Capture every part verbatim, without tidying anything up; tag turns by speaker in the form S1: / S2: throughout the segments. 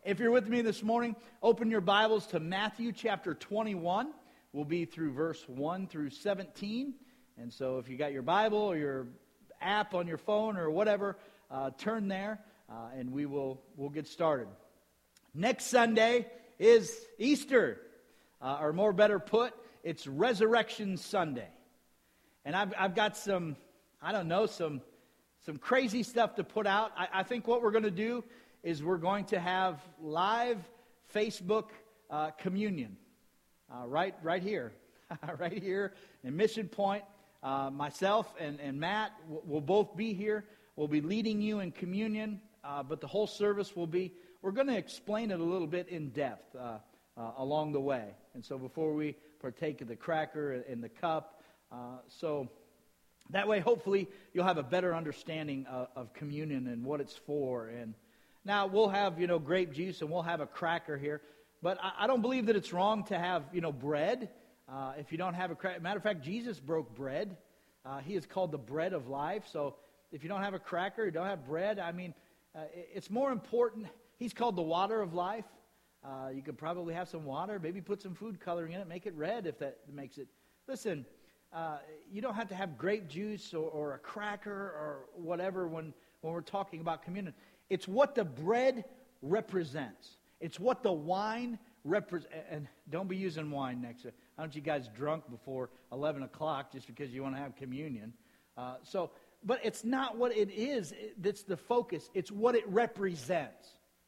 S1: if you're with me this morning, open your Bibles to Matthew chapter twenty-one. We'll be through verse one through seventeen. And so if you got your Bible or your app on your phone or whatever, uh, turn there uh, and we will we'll get started. Next Sunday is Easter, uh, or more better put, it's Resurrection Sunday. And I've, I've got some, I don't know, some some crazy stuff to put out. I, I think what we're going to do is we're going to have live Facebook uh, communion uh, right right here, right here in Mission Point. Uh, myself and, and Matt will will both be here. We'll be leading you in communion, uh, but the whole service will be, we're going to explain it a little bit in depth uh, uh, along the way. And so before we partake of the cracker and the cup, uh, so that way hopefully you'll have a better understanding of, of communion and what it's for. And now we'll have, you know, grape juice and we'll have a cracker here, but I, I don't believe that it's wrong to have, you know, bread. Uh, if you don't have a cracker, matter of fact, Jesus broke bread. Uh, he is called the bread of life. So if you don't have a cracker, you don't have bread, I mean, uh, it, it's more important. He's called the water of life. Uh, you could probably have some water, maybe put some food coloring in it, make it red if that makes it. Listen, uh, you don't have to have grape juice or, or a cracker or whatever when, when we're talking about communion. It's what the bread represents. It's what the wine represents. And don't be using wine next to it. I don't want you guys drunk before eleven o'clock just because you want to have communion. Uh, so, but it's not what it is that's the focus. It's what it represents.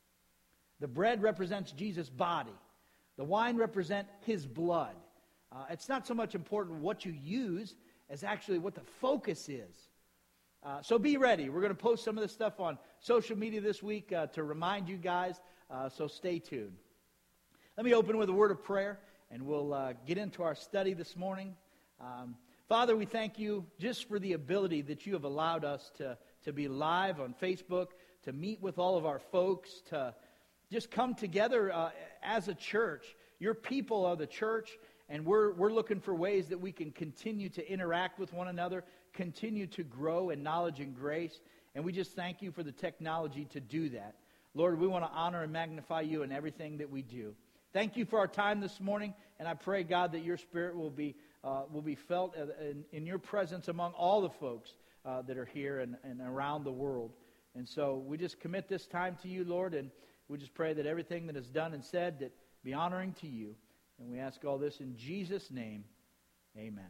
S1: The bread represents Jesus' body. The wine represents his blood. Uh, it's not so much important what you use as actually what the focus is. Uh, so be ready. We're going to post some of this stuff on social media this week uh, to remind you guys. Uh, so stay tuned. Let me open with a word of prayer. And we'll uh, get into our study this morning. Um, Father, we thank you just for the ability that you have allowed us to, to be live on Facebook, to meet with all of our folks, to just come together uh, as a church. Your people are the church, and we're, we're looking for ways that we can continue to interact with one another, continue to grow in knowledge and grace. And we just thank you for the technology to do that. Lord, we want to honor and magnify you in everything that we do. Thank you for our time this morning, and I pray, God, that your Spirit will be uh, will be felt in, in your presence among all the folks uh, that are here and, and around the world. And so we just commit this time to you, Lord, and we just pray that everything that is done and said that be honoring to you. And we ask all this in Jesus' name, amen.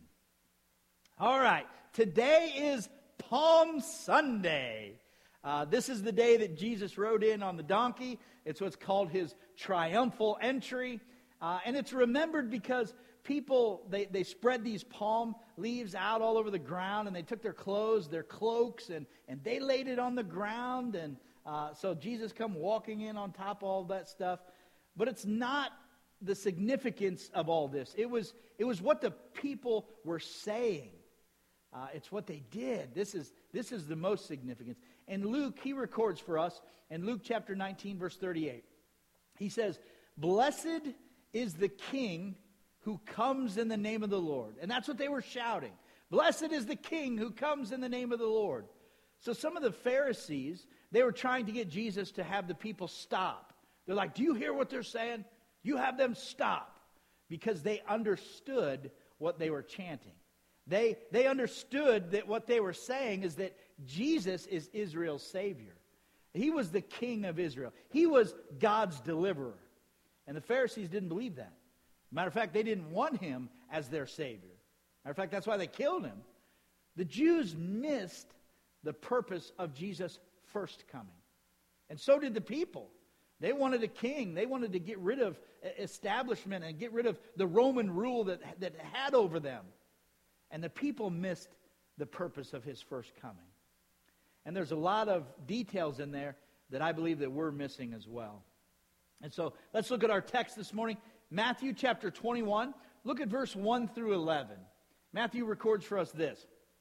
S1: All right, today is Palm Sunday. Uh, this is the day that Jesus rode in on the donkey. It's what's called his triumphal entry. Uh, and it's remembered because people, they, they spread these palm leaves out all over the ground, and they took their clothes, their cloaks, and, and they laid it on the ground. And uh, so Jesus come walking in on top of all that stuff. But it's not the significance of all this. It was, it was what the people were saying. Uh, it's what they did. This is this is the most significance. And Luke, he records for us in Luke chapter nineteen, verse thirty-eight. He says, "Blessed is the King who comes in the name of the Lord." And that's what they were shouting. Blessed is the King who comes in the name of the Lord. So some of the Pharisees, they were trying to get Jesus to have the people stop. They're like, do you hear what they're saying? You have them stop. Because they understood what they were chanting. They, they understood that what they were saying is that Jesus is Israel's Savior. He was the King of Israel. He was God's deliverer. And the Pharisees didn't believe that. Matter of fact, they didn't want him as their Savior. Matter of fact, that's why they killed him. The Jews missed the purpose of Jesus' first coming. And so did the people. They wanted a king. They wanted to get rid of establishment and get rid of the Roman rule that, that had over them. And the people missed the purpose of his first coming. And there's a lot of details in there that I believe that we're missing as well. And so let's look at our text this morning. Matthew chapter twenty-one. Look at verse one through eleven. Matthew records for us this.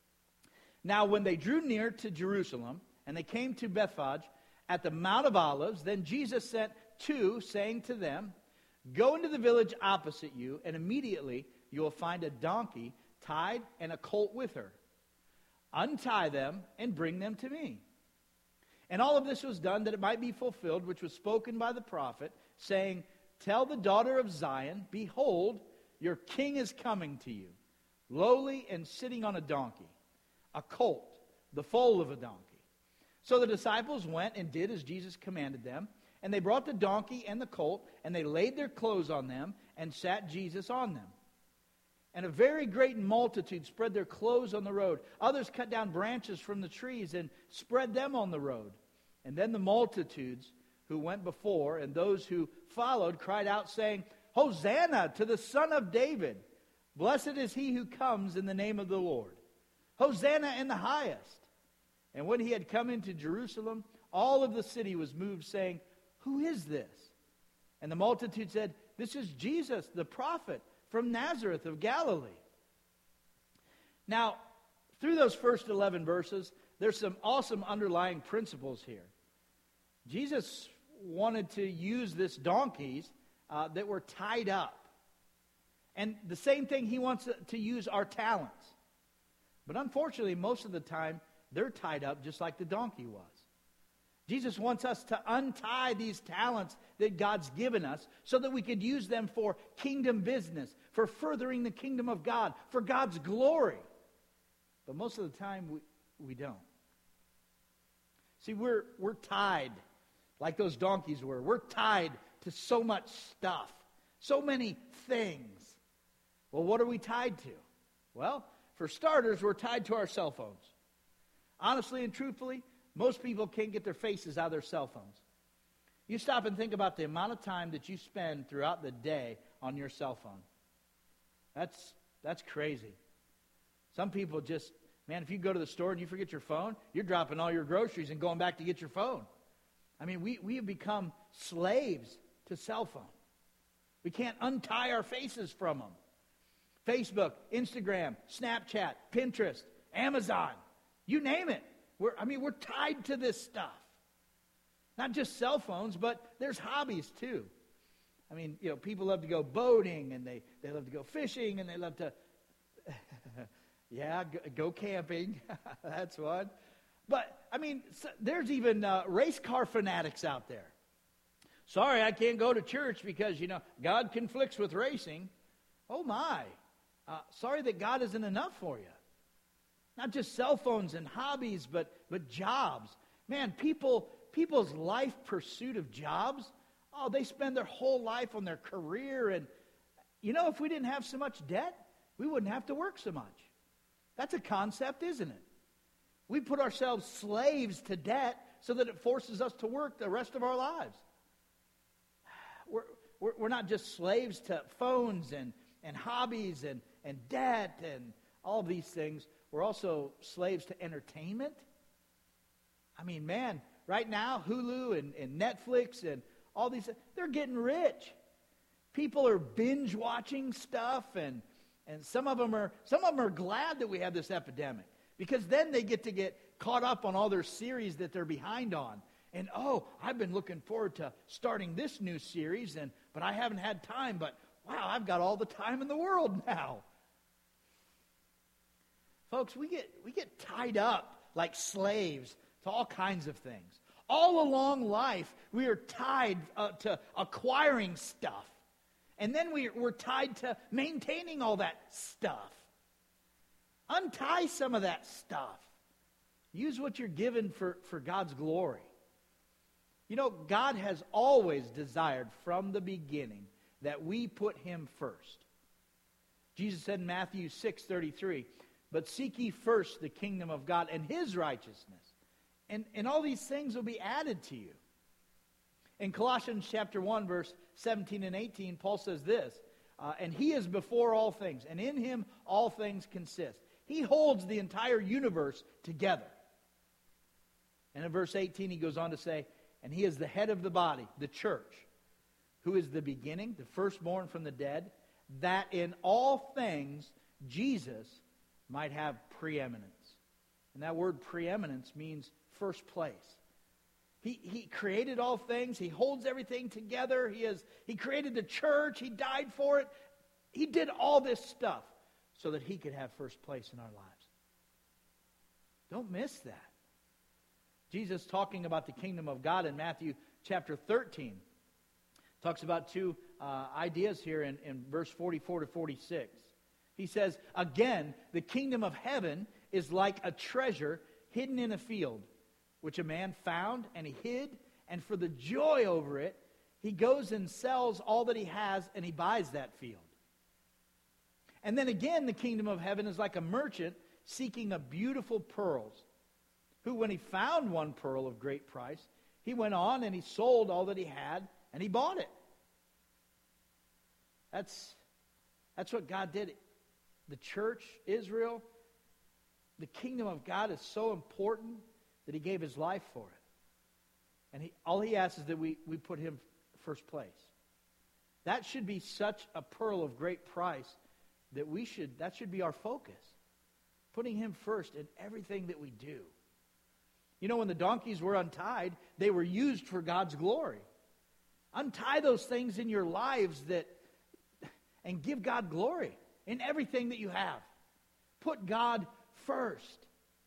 S1: "Now when they drew near to Jerusalem, and they came to Bethphage at the Mount of Olives, then Jesus sent two, saying to them, 'Go into the village opposite you, and immediately you will find a donkey tied and a colt with her. Untie them and bring them to me. And all of this was done that it might be fulfilled, which was spoken by the prophet, saying, tell the daughter of Zion, behold, your king is coming to you, lowly and sitting on a donkey, a colt, the foal of a donkey. So the disciples went and did as Jesus commanded them, and they brought the donkey and the colt, and they laid their clothes on them, and sat Jesus on them. And a very great multitude spread their clothes on the road. Others cut down branches from the trees and spread them on the road. And then the multitudes who went before and those who followed cried out, saying, Hosanna to the Son of David! Blessed is he who comes in the name of the Lord. Hosanna in the highest. And when he had come into Jerusalem, all of the city was moved, saying, who is this? And the multitude said, this is Jesus, the prophet, from Nazareth of Galilee. Now, through those first eleven verses, there's some awesome underlying principles here. Jesus wanted to use this donkeys uh, that were tied up. And the same thing, he wants to, to use our talents. But unfortunately, most of the time, they're tied up just like the donkey was. Jesus wants us to untie these talents that God's given us so that we could use them for kingdom business, for furthering the kingdom of God, for God's glory. But most of the time, we, we don't. See, we're, we're tied like those donkeys were. We're tied to so much stuff, so many things. Well, what are we tied to? Well, for starters, we're tied to our cell phones. Honestly and truthfully, most people can't get their faces out of their cell phones. You stop and think about the amount of time that you spend throughout the day on your cell phone. That's that's crazy. Some people just, man, if you go to the store and you forget your phone, you're dropping all your groceries and going back to get your phone. I mean, we, we have become slaves to cell phone. We can't untie our faces from them. Facebook, Instagram, Snapchat, Pinterest, Amazon, you name it. We're, I mean, we're tied to this stuff. Not just cell phones, but there's hobbies too. I mean, you know, people love to go boating, and they, they love to go fishing, and they love to, yeah, go, go camping. That's one. But, I mean, so there's even uh, race car fanatics out there. Sorry, I can't go to church because, you know, God conflicts with racing. Oh, my. Uh, sorry that God isn't enough for you. Not just cell phones and hobbies, but but jobs. Man, people people's life pursuit of jobs, oh, they spend their whole life on their career. And, you know, if we didn't have so much debt, we wouldn't have to work so much. That's a concept, isn't it? We put ourselves slaves to debt so that it forces us to work the rest of our lives. We're, we're, we're not just slaves to phones and, and hobbies and, and debt and all of these things. We're also slaves to entertainment. I mean, man, right now, Hulu and, and Netflix and all these, they're getting rich. People are binge watching stuff, and and some of them are some of them are glad that we have this epidemic, because then they get to get caught up on all their series that they're behind on. And oh, I've been looking forward to starting this new series, and but I haven't had time. But wow, I've got all the time in the world now. Folks, we get we get tied up like slaves to all kinds of things. All along life, we are tied uh, to acquiring stuff. And then we, we're tied to maintaining all that stuff. Untie some of that stuff. Use what you're given for, for God's glory. You know, God has always desired from the beginning that we put Him first. Jesus said in Matthew six thirty-three, but seek ye first the kingdom of God and His righteousness, and, and all these things will be added to you. In Colossians chapter one, verse seventeen and eighteen, Paul says this, uh, and He is before all things, and in Him all things consist. He holds the entire universe together. And in verse eighteen, he goes on to say, and He is the head of the body, the church, who is the beginning, the firstborn from the dead, that in all things Jesus might have preeminence. And that word preeminence means first place. He, he created all things. He holds everything together. He, is, he created the church. He died for it. He did all this stuff so that He could have first place in our lives. Don't miss that. Jesus, talking about the kingdom of God in Matthew chapter thirteen, talks about two uh, ideas here in, in verse forty-four to forty-six. He says, again, the kingdom of heaven is like a treasure hidden in a field, which a man found and he hid, and for the joy over it, he goes and sells all that he has and he buys that field. And then again, the kingdom of heaven is like a merchant seeking a beautiful pearls, who when he found one pearl of great price, he went on and he sold all that he had and he bought it. That's, that's what God did. The church, Israel, the kingdom of God is so important that he gave his life for it. And he, all he asks is that we, we put him first place. That should be such a pearl of great price that we should, that should be our focus. Putting him first in everything that we do. You know, when the donkeys were untied, they were used for God's glory. Untie those things in your lives that, and give God glory in everything that you have. Put God first.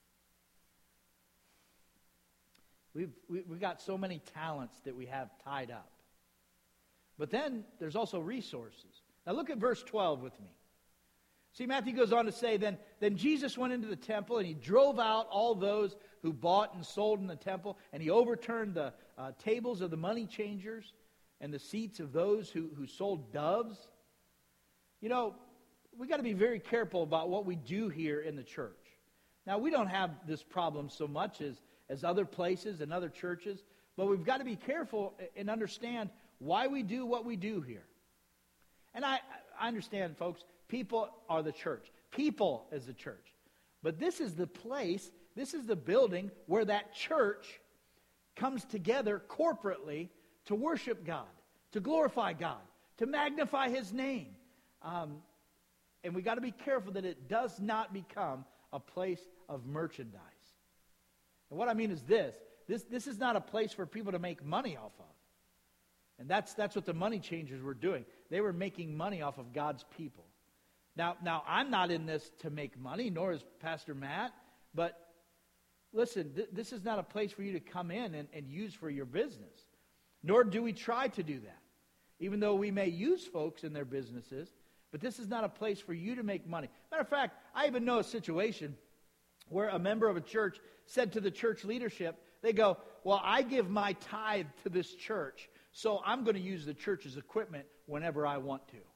S1: We've, we, we've got so many talents that we have tied up. But then there's also resources. Now look at verse twelve with me. See, Matthew goes on to say, then, then Jesus went into the temple and he drove out all those who bought and sold in the temple, and he overturned the uh, tables of the money changers and the seats of those who, who sold doves. You know, we got to be very careful about what we do here in the church. Now, we don't have this problem so much as, as other places and other churches, but we've got to be careful and understand why we do what we do here. And I, I understand, folks, people are the church. People is the church. But this is the place, this is the building where that church comes together corporately to worship God, to glorify God, to magnify his name. Um, and we got to be careful that it does not become a place of merchandise. And what I mean is this, this, this is not a place for people to make money off of. And that's, that's what the money changers were doing. They were making money off of God's people. Now, now I'm not in this to make money, nor is Pastor Matt, but listen, th- this is not a place for you to come in and, and use for your business, nor do we try to do that, even though we may use folks in their businesses, but this is not a place for you to make money. Matter of fact, I even know a situation where a member of a church said to the church leadership, they go, well, I give my tithe to this church, so I'm going to use the church's equipment whenever I want to.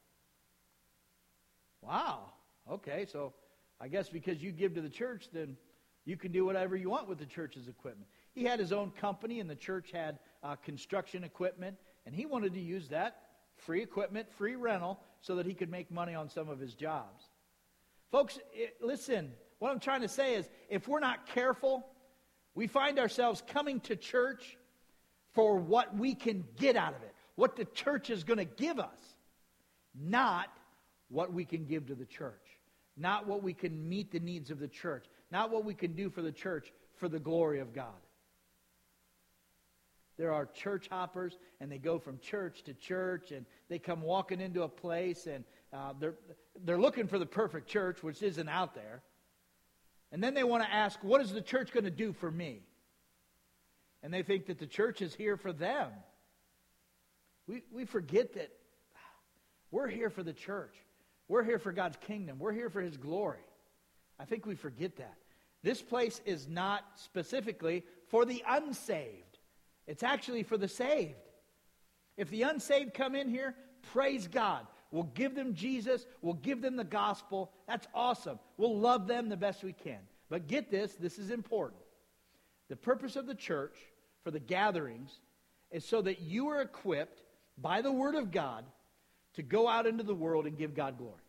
S1: Wow. Okay, so I guess because you give to the church, then you can do whatever you want with the church's equipment. He had his own company, and the church had uh, construction equipment, and he wanted to use that free equipment, free rental, so that he could make money on some of his jobs. Folks, it, listen, what I'm trying to say is, if we're not careful, we find ourselves coming to church for what we can get out of it, what the church is going to give us, not what we can give to the church, not what we can meet the needs of the church, not what we can do for the church for the glory of God. There are church hoppers, and they go from church to church, and they come walking into a place, and uh, they're, they're looking for the perfect church, which isn't out there. And then they want to ask, what is the church going to do for me? And they think that the church is here for them. We, we forget that we're here for the church. We're here for God's kingdom. We're here for his glory. I think we forget that. This place is not specifically for the unsaved. It's actually for the saved. If the unsaved come in here, praise God. We'll give them Jesus. We'll give them the gospel. That's awesome. We'll love them the best we can. But get this, this is important. The purpose of the church for the gatherings is so that you are equipped by the word of God to go out into the world and give God glory.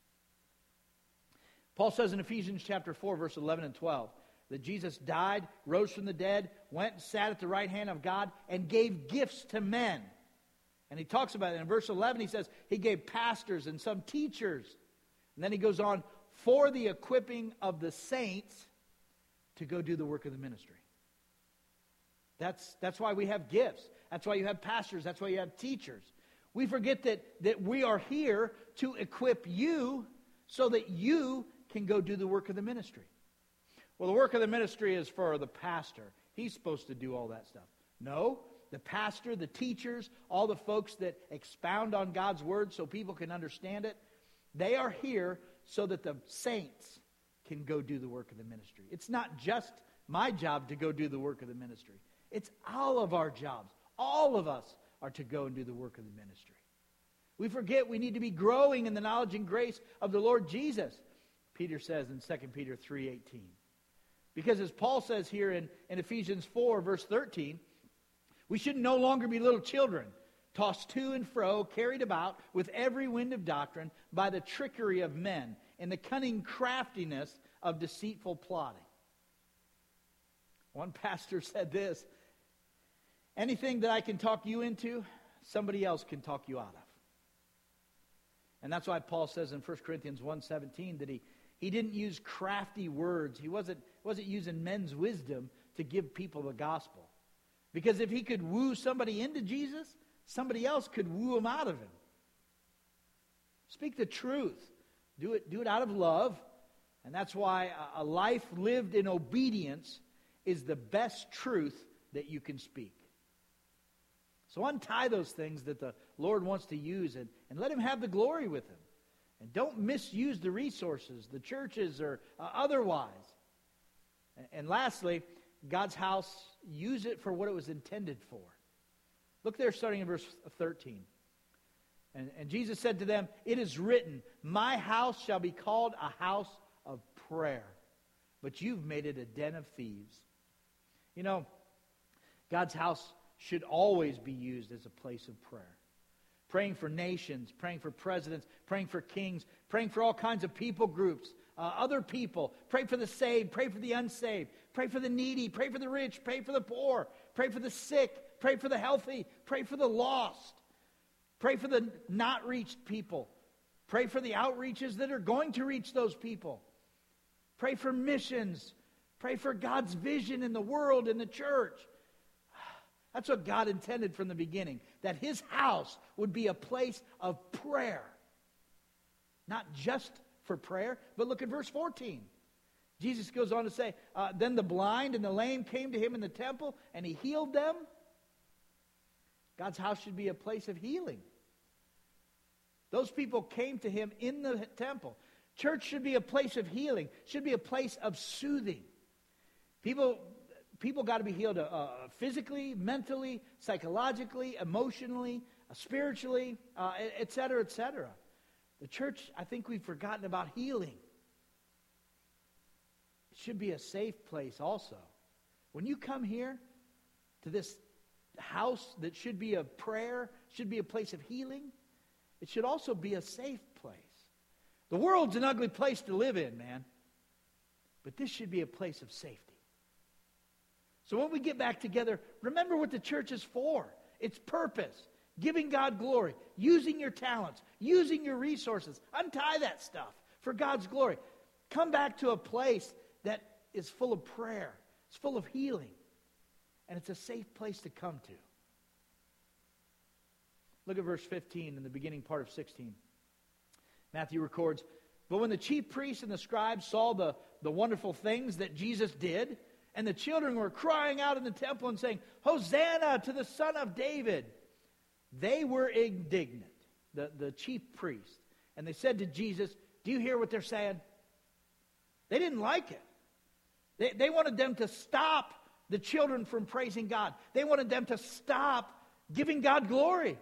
S1: Paul says in Ephesians chapter four, verse eleven and twelve, that Jesus died, rose from the dead, went and sat at the right hand of God, and gave gifts to men. And he talks about it. In verse eleven, he says, he gave pastors and some teachers. And then he goes on, for the equipping of the saints to go do the work of the ministry. That's, that's why we have gifts. That's why you have pastors. That's why you have teachers. We forget that, that we are here to equip you so that you can go do the work of the ministry. Well, the work of the ministry is for the pastor. He's supposed to do all that stuff. No, the pastor, the teachers, all the folks that expound on God's word so people can understand it, they are here so that the saints can go do the work of the ministry. It's not just my job to go do the work of the ministry. It's all of our jobs. All of us are to go and do the work of the ministry. We forget we need to be growing in the knowledge and grace of the Lord Jesus. Peter says in Second Peter three eighteen. Because as Paul says here in, in Ephesians four, verse thirteen, we should no longer be little children, tossed to and fro, carried about with every wind of doctrine by the trickery of men and the cunning craftiness of deceitful plotting. One pastor said this, anything that I can talk you into, somebody else can talk you out of. And that's why Paul says in First Corinthians one seventeen that he, he didn't use crafty words. He wasn't, wasn't using men's wisdom to give people the gospel. Because if he could woo somebody into Jesus, somebody else could woo him out of him. Speak the truth. Do it, do it out of love. And that's why a, a life lived in obedience is the best truth that you can speak. So untie those things that the Lord wants to use and, and let him have the glory with him. And don't misuse the resources, the churches or uh, otherwise. And, and lastly, God's house, use it for what it was intended for. Look there starting in verse thirteen. And, and Jesus said to them, it is written, my house shall be called a house of prayer, but you've made it a den of thieves. You know, God's house should always be used as a place of prayer. Praying for nations, praying for presidents, praying for kings, praying for all kinds of people groups, uh, other people. Pray for the saved, pray for the unsaved, pray for the needy, pray for the rich, pray for the poor, pray for the sick, pray for the healthy, pray for the lost. Pray for the not reached people. Pray for the outreaches that are going to reach those people. Pray for missions. Pray for God's vision in the world, in the church. That's what God intended from the beginning, that his house would be a place of prayer. Not just for prayer, but look at verse fourteen. Jesus goes on to say, uh, then the blind and the lame came to him in the temple, and he healed them. God's house should be a place of healing. Those people came to him in the temple. Church should be a place of healing, should be a place of soothing. People... People got to be healed uh, physically, mentally, psychologically, emotionally, uh, spiritually, uh, et cetera, et cetera. The church, I think we've forgotten about healing. It should be a safe place also. When you come here to this house that should be a prayer, should be a place of healing, it should also be a safe place. The world's an ugly place to live in, man. But this should be a place of safety. So when we get back together, remember what the church is for. Its purpose, giving God glory, using your talents, using your resources. Untie that stuff for God's glory. Come back to a place that is full of prayer. It's full of healing. And it's a safe place to come to. Look at verse fifteen in the beginning part of sixteen. Matthew records, but when the chief priests and the scribes saw the, the wonderful things that Jesus did, and the children were crying out in the temple and saying, Hosanna to the Son of David, they were indignant, the, the chief priests. And they said to Jesus, do you hear what they're saying? They didn't like it. They, they wanted them to stop the children from praising God. They wanted them to stop giving God glory.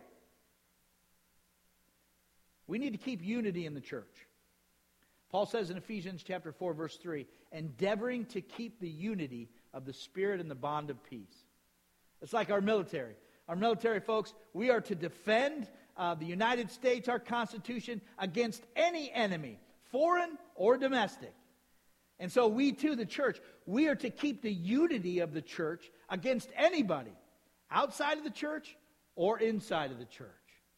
S1: We need to keep unity in the church. Paul says in Ephesians chapter four, verse three, endeavoring to keep the unity of the Spirit and the bond of peace. It's like our military. Our military folks, we are to defend uh, the United States, our Constitution, against any enemy, foreign or domestic. And so we too, the church, we are to keep the unity of the church against anybody, outside of the church or inside of the church.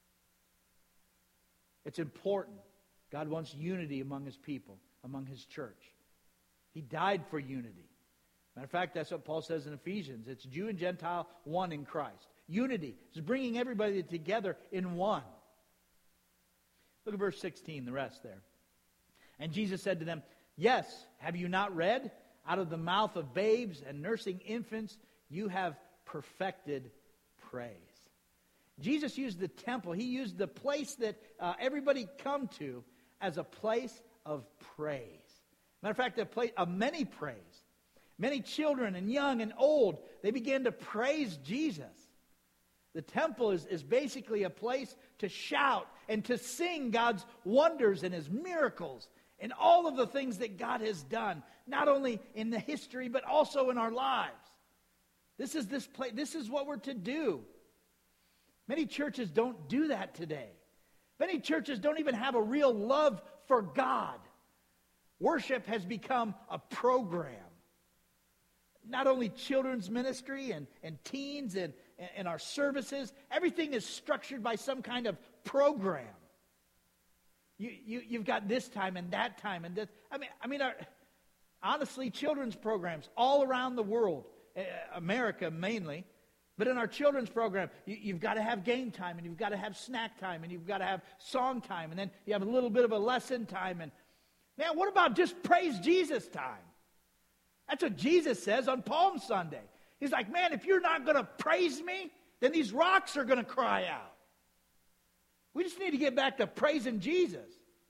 S1: It's important. God wants unity among his people, among his church. He died for unity. Matter of fact, that's what Paul says in Ephesians. It's Jew and Gentile, one in Christ. Unity is bringing everybody together in one. Look at verse sixteen, the rest there. And Jesus said to them, yes, have you not read? out of the mouth of babes and nursing infants, you have perfected praise. Jesus used the temple. He used the place that uh, everybody come to as a place of praise. Matter of fact, a place of many praise. Many children and young and old, they began to praise Jesus. The temple is, is basically a place to shout and to sing God's wonders and His miracles and all of the things that God has done, not only in the history, but also in our lives. This is this place. This is what we're to do. Many churches don't do that today. Many churches don't even have a real love for God. Worship has become a program. Not only children's ministry and, and teens and, and our services, everything is structured by some kind of program. You, you, you've got this time and that time and this. I mean, I mean, our, honestly, children's programs all around the world, uh, America mainly, but in our children's program, you, you've got to have game time and you've got to have snack time and you've got to have song time and then you have a little bit of a lesson time. And man, what about just praise Jesus time? That's what Jesus says on Palm Sunday. He's like, man, if you're not going to praise me, then these rocks are going to cry out. We just need to get back to praising Jesus.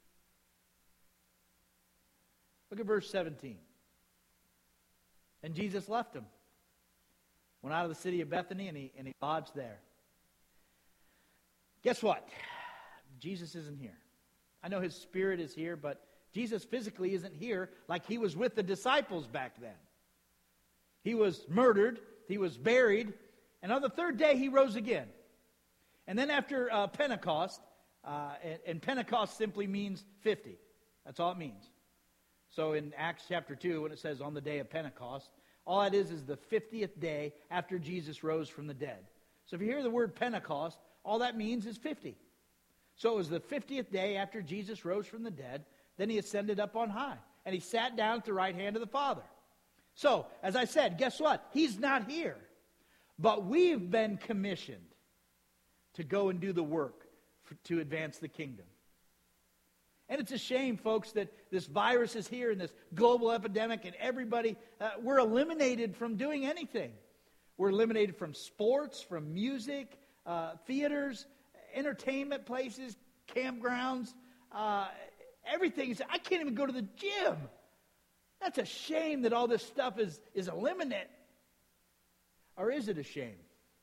S1: Look at verse seventeen. And Jesus left him, went out of the city of Bethany, and he, and he lodged there. Guess what? Jesus isn't here. I know His Spirit is here, but Jesus physically isn't here like He was with the disciples back then. He was murdered, He was buried, and on the third day He rose again. And then after uh, Pentecost, uh, and, and Pentecost simply means fifty. That's all it means. So in Acts chapter two, when it says on the day of Pentecost, all that is is the fiftieth day after Jesus rose from the dead. So if you hear the word Pentecost, all that means is fifty. So it was the fiftieth day after Jesus rose from the dead. Then He ascended up on high, and He sat down at the right hand of the Father. So, as I said, guess what? He's not here. But we've been commissioned to go and do the work for, to advance the kingdom. And it's a shame, folks, that this virus is here and this global epidemic and everybody, uh, we're eliminated from doing anything. We're eliminated from sports, from music, uh, theaters, entertainment places, campgrounds, uh everything is, I can't even go to the gym. That's a shame that all this stuff is, is eliminated. Or is it a shame?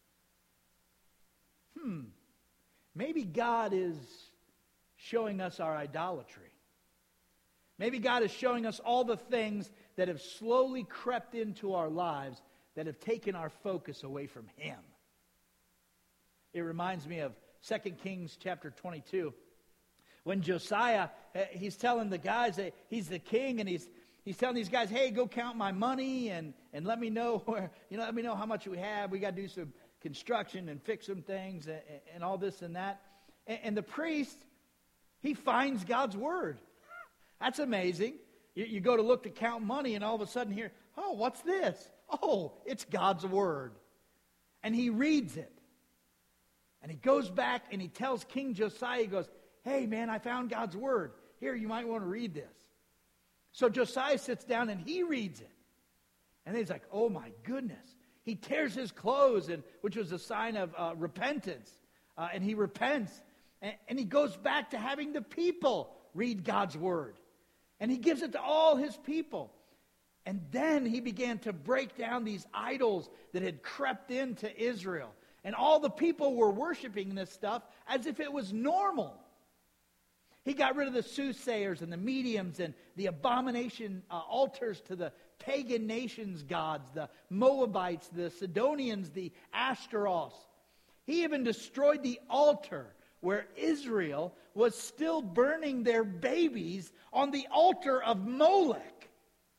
S1: Hmm. Maybe God is showing us our idolatry. Maybe God is showing us all the things that have slowly crept into our lives that have taken our focus away from Him. It reminds me of Second Kings chapter twenty-two. When Josiah, he's telling the guys that he's the king, and he's he's telling these guys, hey, go count my money and, and let me know where, you know, let me know how much we have. We got to do some construction and fix some things and, and all this and that. And, and the priest, he finds God's word. That's amazing. You, you go to look to count money, and all of a sudden here, oh, what's this? Oh, it's God's word. And he reads it. And he goes back and he tells King Josiah, he goes, hey, man, I found God's word. Here, you might want to read this. So Josiah sits down and he reads it. And then he's like, oh, my goodness. He tears his clothes, and which was a sign of uh, repentance. Uh, and he repents. And, and he goes back to having the people read God's word. And he gives it to all his people. And then he began to break down these idols that had crept into Israel. And all the people were worshiping this stuff as if it was normal. He got rid of the soothsayers and the mediums and the abomination uh, altars to the pagan nations' gods, the Moabites, the Sidonians, the Ashtaroths. He even destroyed the altar where Israel was still burning their babies on the altar of Molech.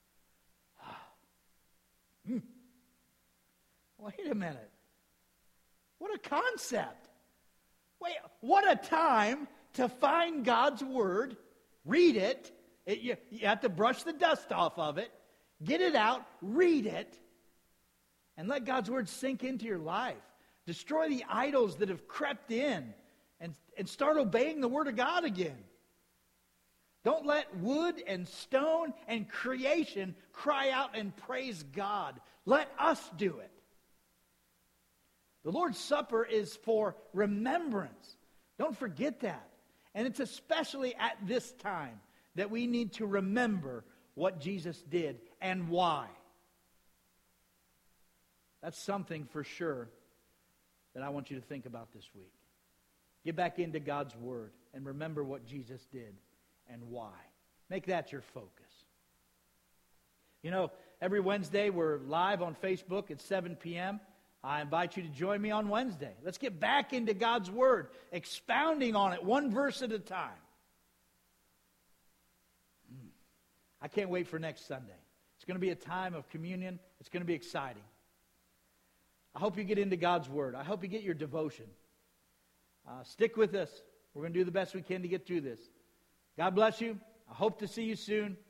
S1: hmm. Wait a minute. What a concept. Wait, what a time to find God's word, read it, it you, you have to brush the dust off of it, get it out, read it, and let God's word sink into your life. Destroy the idols that have crept in, and, and start obeying the word of God again. Don't let wood and stone and creation cry out and praise God. Let us do it. The Lord's Supper is for remembrance. Don't forget that. And it's especially at this time that we need to remember what Jesus did and why. That's something for sure that I want you to think about this week. Get back into God's Word and remember what Jesus did and why. Make that your focus. You know, every Wednesday we're live on Facebook at seven p.m. I invite you to join me on Wednesday. Let's get back into God's Word, expounding on it one verse at a time. I can't wait for next Sunday. It's going to be a time of communion. It's going to be exciting. I hope you get into God's Word. I hope you get your devotion. Uh, stick with us. We're going to do the best we can to get through this. God bless you. I hope to see you soon.